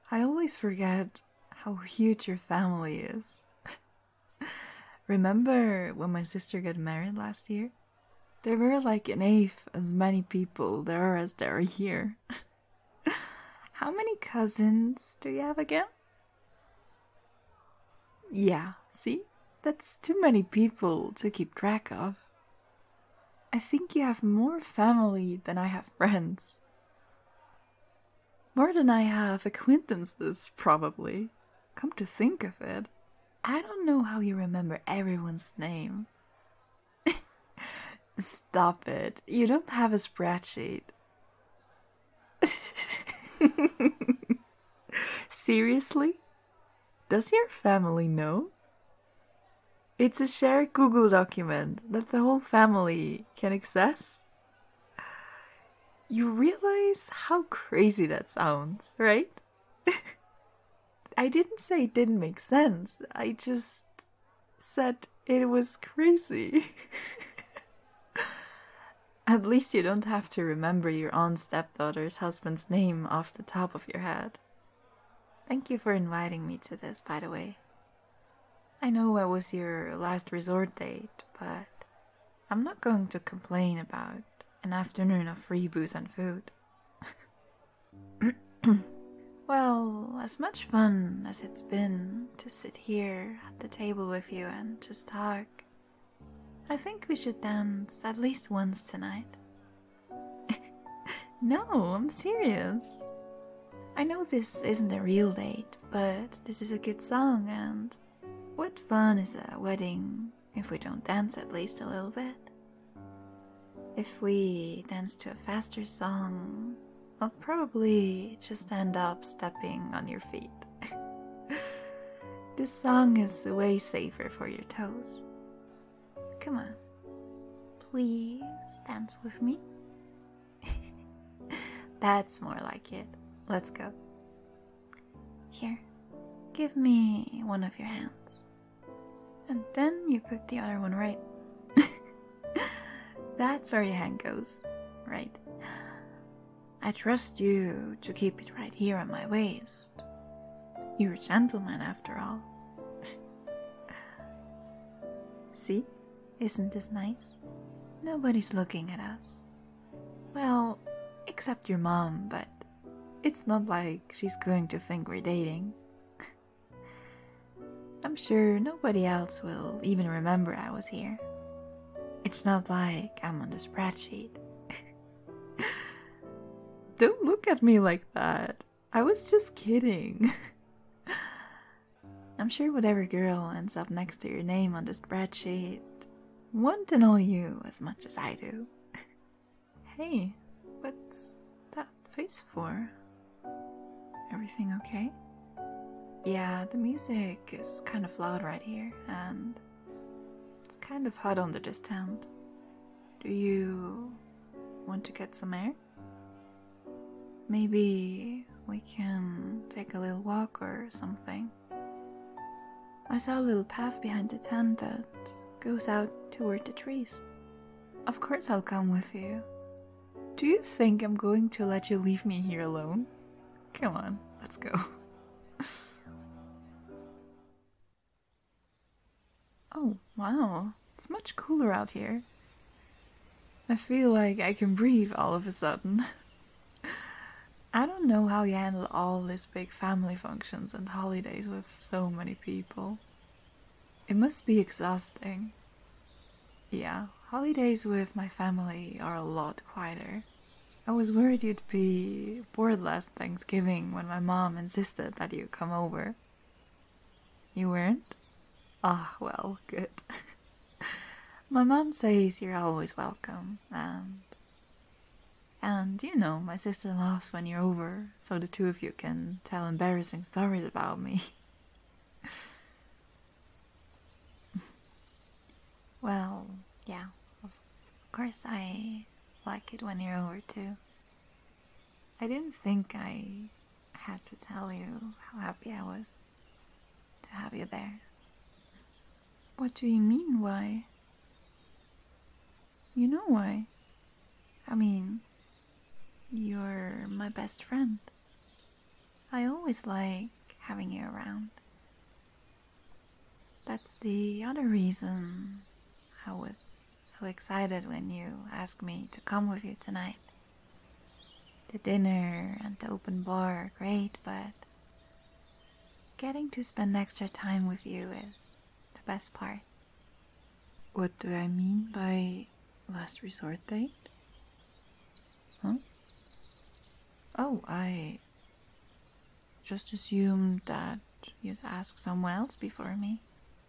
I always forget how huge your family is. Remember when my sister got married last year? There were like an eighth as many people there as there are here. How many cousins do you have again? Yeah, see? That's too many people to keep track of. I think you have more family than I have friends. More than I have acquaintances, probably. Come to think of it, I don't know how you remember everyone's name. Stop it. You don't have a spreadsheet. Seriously? Does your family know? It's a shared Google document that the whole family can access. You realize how crazy that sounds, right? I didn't say it didn't make sense. I just said it was crazy. At least you don't have to remember your aunt's stepdaughter's husband's name off the top of your head. Thank you for inviting me to this, by the way. I know I was your last resort date, but I'm not going to complain about an afternoon of free booze and food. Well, as much fun as it's been to sit here at the table with you and just talk, I think we should dance at least once tonight. No, I'm serious. I know this isn't a real date, but this is a good song, and what fun is a wedding if we don't dance at least a little bit? If we dance to a faster song, I'll probably just end up stepping on your feet. This song is way safer for your toes. Come on, please dance with me. That's more like it. Let's go. Here, give me one of your hands. And then you put the other one right. That's where your hand goes, right? I trust you to keep it right here on my waist. You're a gentleman after all. See? Isn't this nice? Nobody's looking at us. Well, except your mom, but it's not like she's going to think we're dating. I'm sure nobody else will even remember I was here. It's not like I'm on the spreadsheet. Don't look at me like that. I was just kidding. I'm sure whatever girl ends up next to your name on the spreadsheet won't annoy you as much as I do. Hey, what's that face for? Everything okay? Yeah, the music is kind of loud right here, and it's kind of hot under this tent. Do you want to get some air? Maybe we can take a little walk or something. I saw a little path behind the tent that goes out toward the trees. Of course I'll come with you. Do you think I'm going to let you leave me here alone? Come on, let's go. Oh, wow. It's much cooler out here. I feel like I can breathe all of a sudden. I don't know how you handle all these big family functions and holidays with so many people. It must be exhausting. Yeah, holidays with my family are a lot quieter. I was worried you'd be bored last Thanksgiving when my mom insisted that you come over. You weren't? Ah, well, good. My mom says you're always welcome, and you know, my sister laughs when you're over, so the two of you can tell embarrassing stories about me. Well, yeah, of course I like it when you're over too. I didn't think I had to tell you how happy I was to have you there. What do you mean, why? You know why. I mean, you're my best friend. I always like having you around. That's the other reason I was so excited when you asked me to come with you tonight. The dinner and the open bar are great, but getting to spend extra time with you is the best part. What do I mean by last resort date? Huh? Oh, I just assumed that you'd ask someone else before me.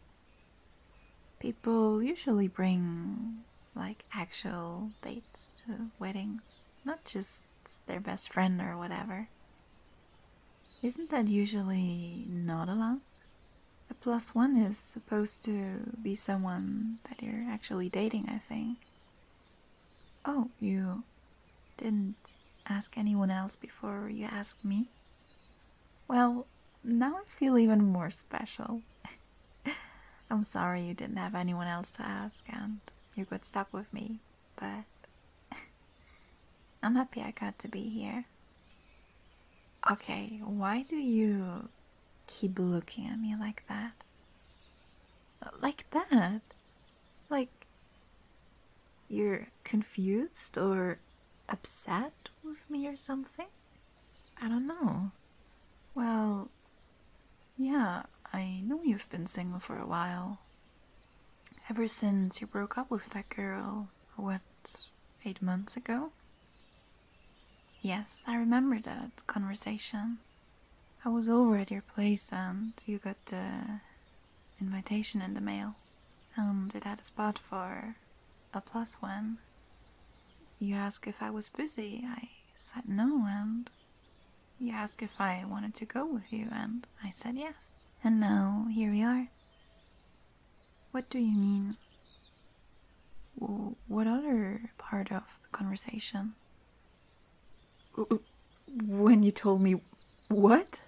People usually bring, like, actual dates to weddings, not just their best friend or whatever. Isn't that usually not allowed? A plus one is supposed to be someone that you're actually dating, I think. Oh, you didn't ask anyone else before you asked me? Well, now I feel even more special. I'm sorry you didn't have anyone else to ask and you got stuck with me, but I'm happy I got to be here. Okay, why do you keep looking at me like that? Like that? Like you're confused or upset with me or something? I don't know. Well, yeah, I know you've been single for a while. Ever since you broke up with that girl, what, 8 months ago? Yes, I remember that conversation. I was over at your place and you got the invitation in the mail. And it had a spot for a plus one. You asked if I was busy. I said no, and you asked if I wanted to go with you, and I said yes. And now, here we are. What do you mean? What other part of the conversation? When you told me what?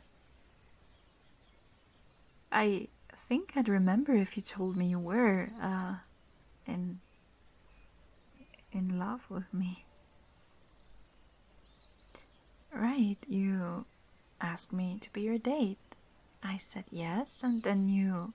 I think I'd remember if you told me you were, in love with me. Right, you asked me to be your date. I said yes, and then you...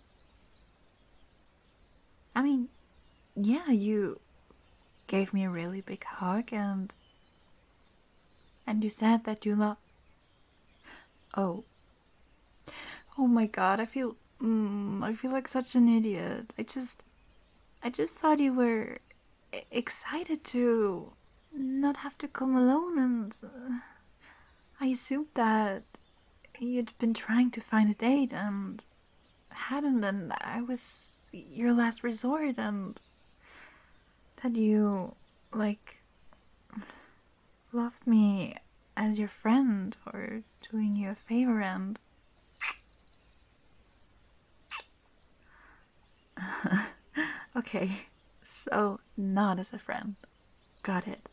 I mean, yeah, you gave me a really big hug and you said that you love... Oh. Oh my god, I feel like such an idiot. I just thought you were excited to not have to come alone, and I assumed that you'd been trying to find a date and hadn't, and I was your last resort, and that you, like, loved me as your friend for doing you a favor, and... Okay, so not as a friend. Got it.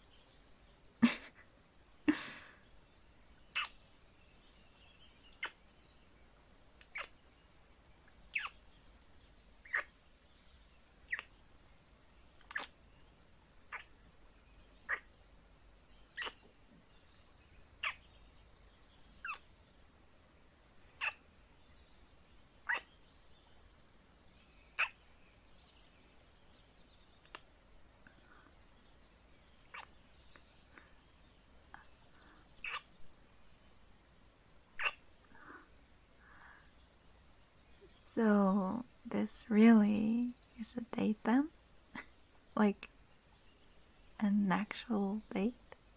So, this really is a date then? Like, an actual date?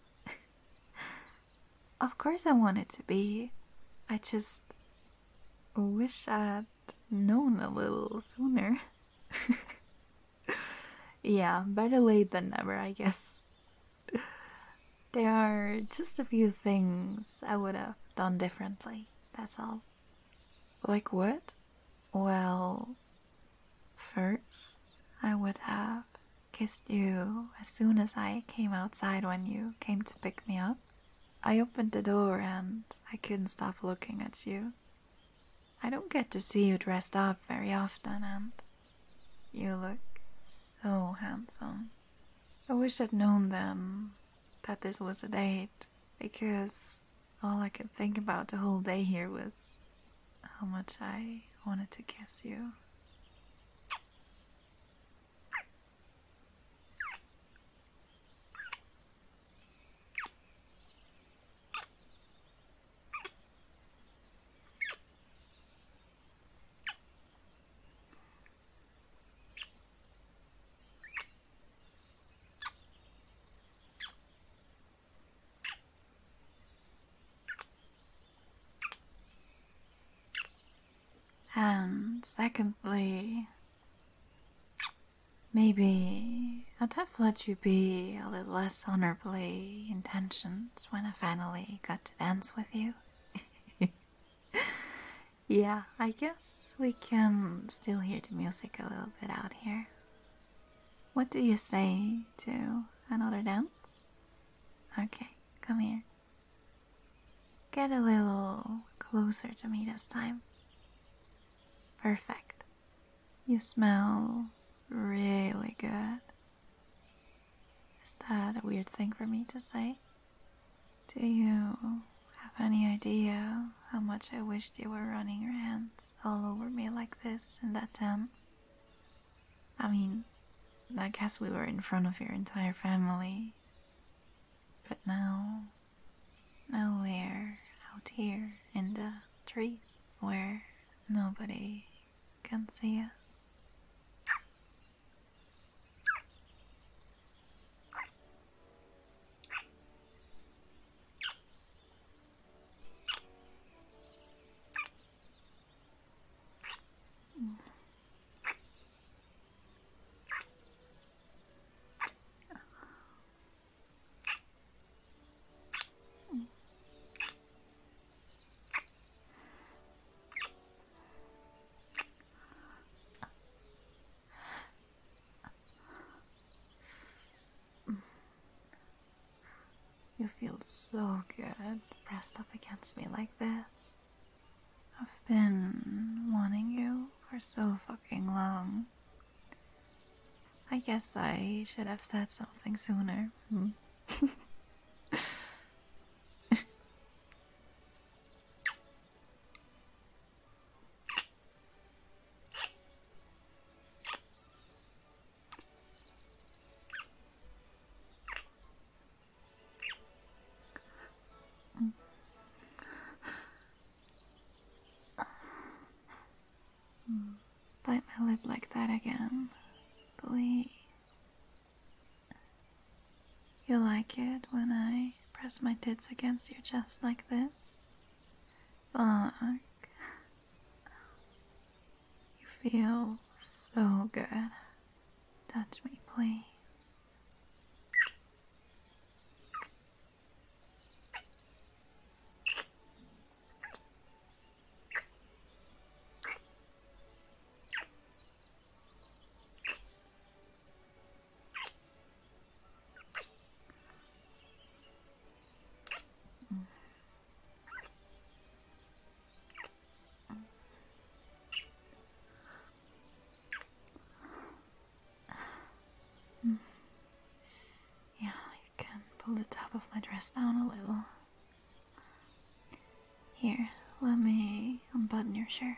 Of course I want it to be. I just wish I'd known a little sooner. Yeah, better late than never, I guess. There are just a few things I would have done differently, that's all. Like what? Well, first, I would have kissed you as soon as I came outside when you came to pick me up. I opened the door and I couldn't stop looking at you. I don't get to see you dressed up very often, and you look so handsome. I wish I'd known then that this was a date, because all I could think about the whole day here was how much I wanted to kiss you. And secondly, maybe I'd have let you be a little less honorably intentioned when I finally got to dance with you. Yeah, I guess we can still hear the music a little bit out here. What do you say to another dance? Okay, come here. Get a little closer to me this time. Perfect. You smell really good. Is that a weird thing for me to say? Do you have any idea how much I wished you were running your hands all over me like this in that tent? I mean, I guess we were in front of your entire family. But now we're out here in the trees where nobody can see us. You feel so good pressed up against me like this. I've been wanting you for so fucking long. I guess I should have said something sooner. Bite my lip like that again, please. You like it when I press my tits against your chest like this? Fuck. You feel so good. Touch me, please. Yeah, you can pull the top of my dress down a little. Here, let me unbutton your shirt.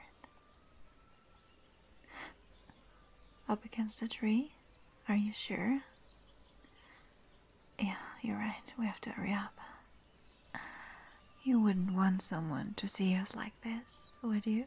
Up against a tree? Are you sure? Yeah, you're right. We have to hurry up. You wouldn't want someone to see us like this, would you?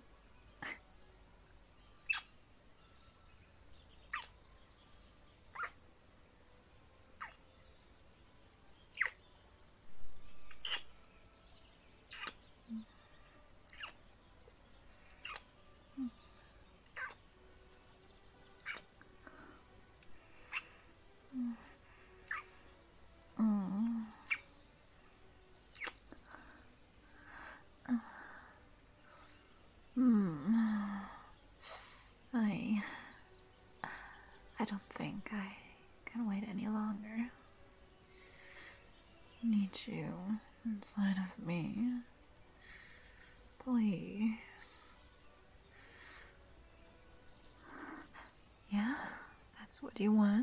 I don't think I can wait any longer. I need you inside of me. Please. Yeah, that's what you want.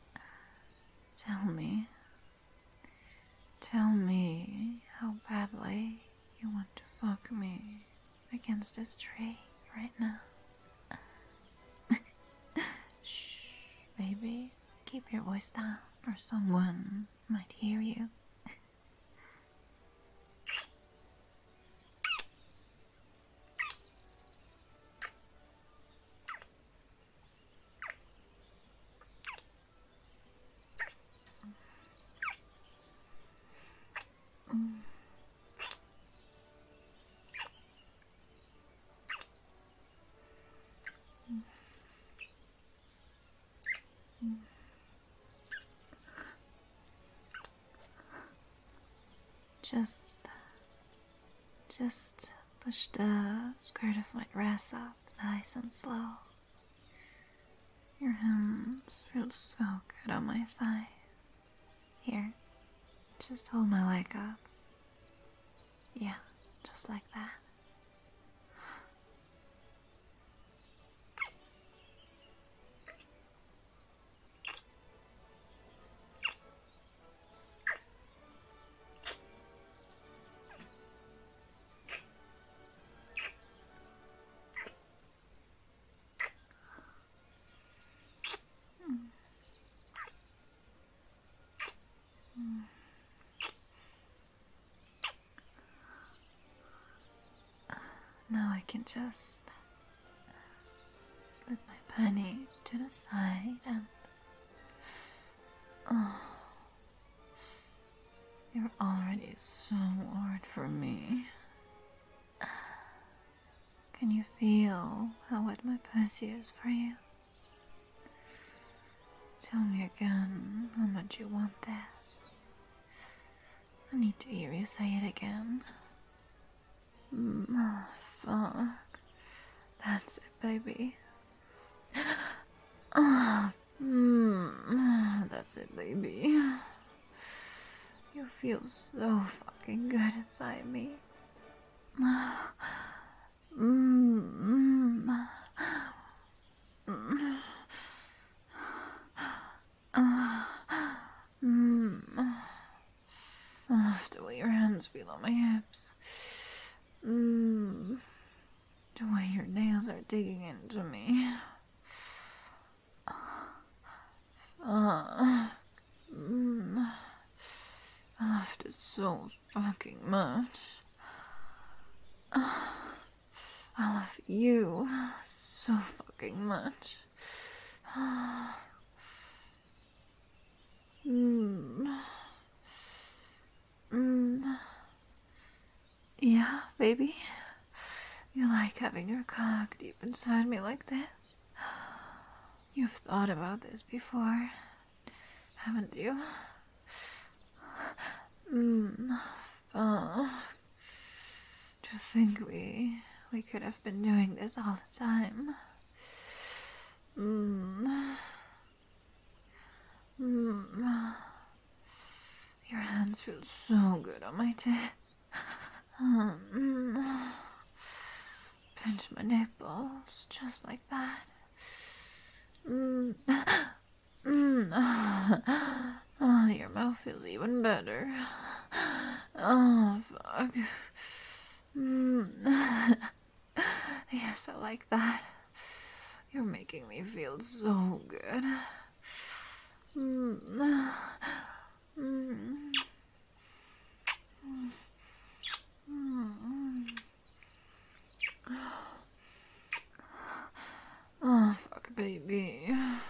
Tell me. Tell me how badly fuck me against this tree right now. Shh, baby. Keep your voice down or someone might hear you. Just push the skirt of my dress up nice and slow. Your hands feel so good on my thighs. Here, just hold my leg up. Yeah, just like that. Now I can just slip my panties to the side and... Oh, you're already so hard for me. Can you feel how wet my pussy is for you? Tell me again how much you want this. I need to hear you say it again. Fuck. That's it, baby. That's it, baby. You feel so fucking good inside me. I love the way your hands feel on my hips. The way your nails are digging into me. I love this so fucking much. I love you so fucking much. Yeah, baby? You like having your cock deep inside me like this? You've thought about this before, haven't you? To think we could have been doing this all the time. Your hands feel so good on my tits. Pinch my nipples, just like that. Oh, your mouth feels even better. Oh, fuck. Yes, I like that. You're making me feel so good. Oh, fuck, baby.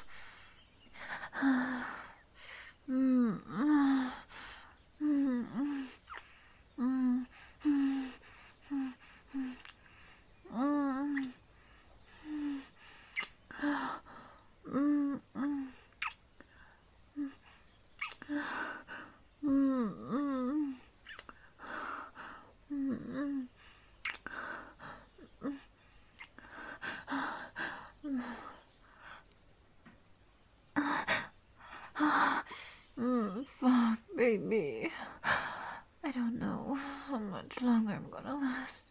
Fuck, baby. I don't know how much longer I'm gonna last.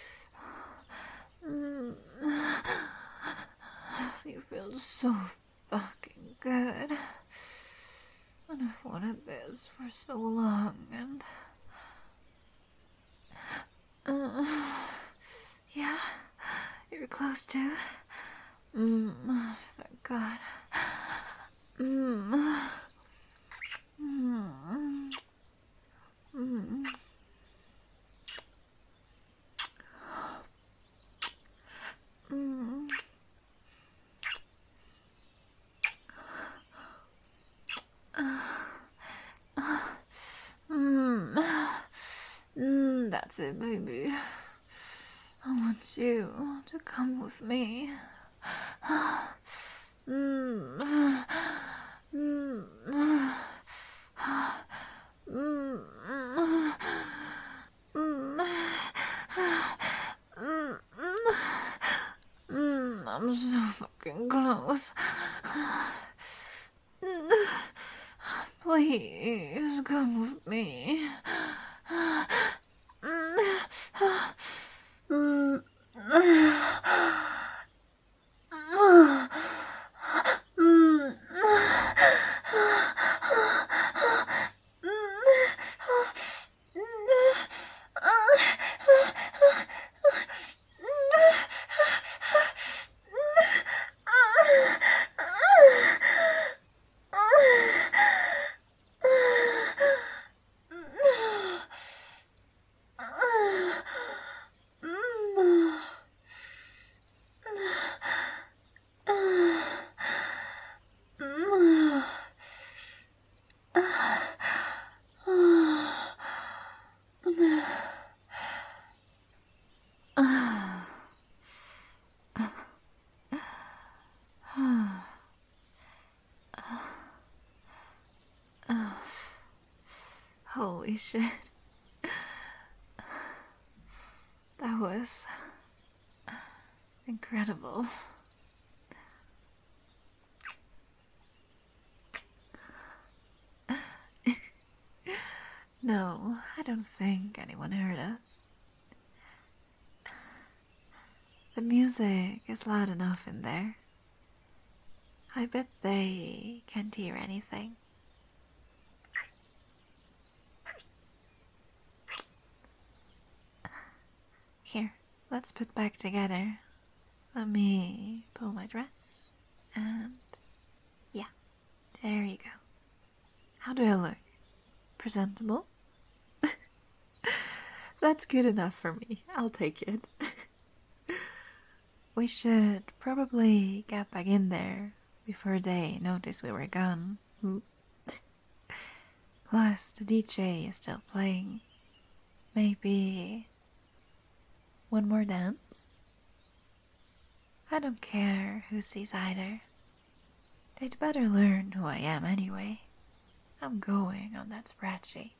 You feel so fucking good. And I've wanted this for so long, and... supposed to. Thank God. Mm. Mm. Mm. Mm. That's it, baby. I want you to come with me. Mm. Mm. Mm. I'm so fucking close. Please come with me. Holy shit. That was incredible. No, I don't think anyone heard us. The music is loud enough in there. I bet they can't hear anything. Here, let's put back together. Let me pull my dress, and yeah, there you go. How do I look? Presentable? That's good enough for me. I'll take it. We should probably get back in there before they notice we were gone. Plus, the DJ is still playing. Maybe one more dance? I don't care who sees either. They'd better learn who I am anyway. I'm going on that spreadsheet.